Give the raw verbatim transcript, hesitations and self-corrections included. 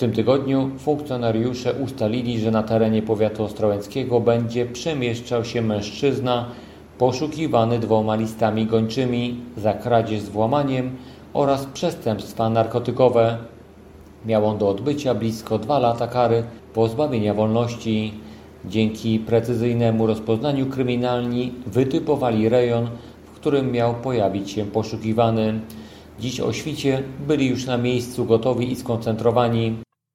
tym tygodniu funkcjonariusze ustalili, że na terenie powiatu ostrołęckiego będzie przemieszczał się mężczyzna poszukiwany dwoma listami gończymi za kradzież z włamaniem oraz przestępstwa narkotykowe. Miał on do odbycia blisko dwa lata kary pozbawienia wolności. Dzięki precyzyjnemu rozpoznaniu kryminalni wytypowali rejon, w którym miał pojawić się poszukiwany. Dziś o świcie byli już na miejscu gotowi i skoncentrowani.